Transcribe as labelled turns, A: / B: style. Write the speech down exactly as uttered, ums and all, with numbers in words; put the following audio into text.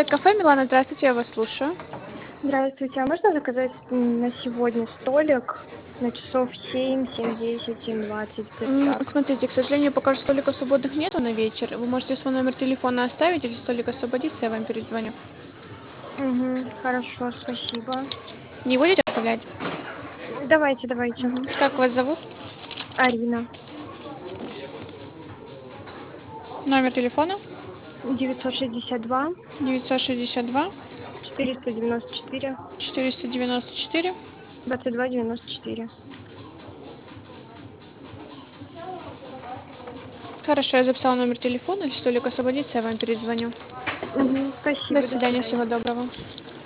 A: кафе «Милана». Здравствуйте, я вас слушаю.
B: Здравствуйте, а можно заказать м, на сегодня столик на часов семь, семь десять, семь двадцать, где-то
A: М,
B: так?
A: Смотрите, к сожалению, пока что столиков свободных нету на вечер. Вы можете свой номер телефона оставить, если столик освободится, я вам перезвоню.
B: Угу, хорошо, спасибо.
A: Не будете оставлять?
B: Давайте, давайте.
A: Мгм. Как вас зовут?
B: Арина.
A: Номер телефона?
B: девятьсот шестьдесят два,
A: девятьсот шестьдесят два
B: четыреста девяносто четыре,
A: четыреста девяносто четыре.
B: двадцать два девяносто четыре.
A: Хорошо, я записала номер телефона. Если столик освободится, я вам перезвоню.
B: Угу,
A: До
B: спасибо, до
A: свидания, всего
B: свидания.
A: доброго.